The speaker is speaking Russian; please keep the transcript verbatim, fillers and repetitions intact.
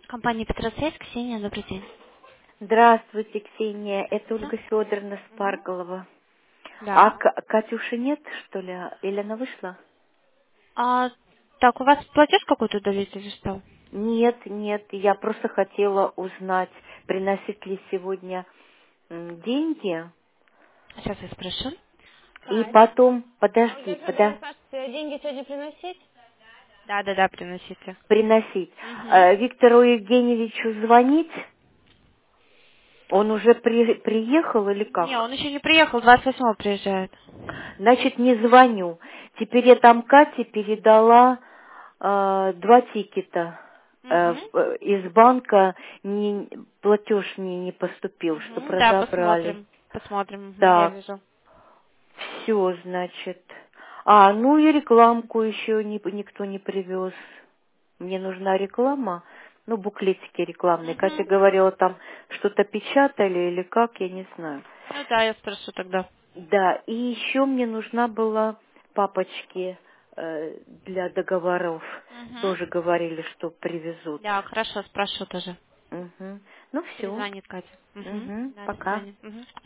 Компания Петросвязь, Ксения, добрый день. Здравствуйте, Ксения. Это Здравствуйте. Ольга Федоровна Мгм. Спарголова. А Да. К- Катюши нет, что ли? Или она вышла? А, так, у вас платеж какой-то удалить или что? Нет, нет. Я просто хотела узнать, приносить ли сегодня м, деньги. Сейчас я спрошу. И Кать, потом, а Ольга подожди, Федоровна пода, спрашивает, э, деньги сегодня приносить? Да, да, да, приносите. приносить. Угу. Э, Виктору Евгеньевичу звонить? Он уже при- приехал или Не, как? он еще не приехал, двадцать восьмого приезжает. Значит, не звоню. Теперь я там Кате передала э, два тикета. Э, Угу. в- э, из банка не, платеж не, не поступил, чтобы Угу, да, разобрали. посмотрим. Посмотрим, угу, я Так, вижу. все, значит. А, ну и рекламку еще не, никто не привез. Мне нужна реклама, ну, буклетики рекламные. Катя Угу. говорила, там что-то печатали или как, я не знаю. Ну да, я спрошу тогда. Да, и еще мне нужна была папочки э, для договоров. Угу. Тоже говорили, что привезут. Да, хорошо, спрошу тоже. Угу. Ну все. Перезвонит Катя. Угу. Угу. Да, до Пока. свидания. Угу.